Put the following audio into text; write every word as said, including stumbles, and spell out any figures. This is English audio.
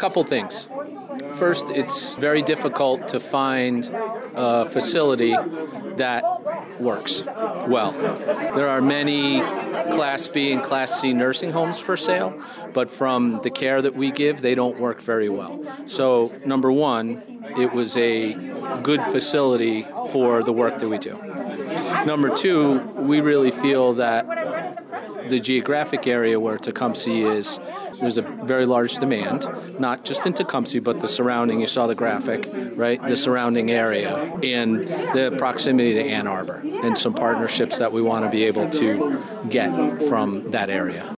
couple things. First, it's very difficult to find a facility that works well. There are many Class B and Class C nursing homes for sale, but from the care that we give, they don't work very well. So, number one, it was a good facility for the work that we do. Number two, we really feel that the geographic area where Tecumseh is, there's a very large demand, not just in Tecumseh, but the surrounding, you saw the graphic, right? The surrounding area and the proximity to Ann Arbor and some partnerships that we want to be able to get from that area.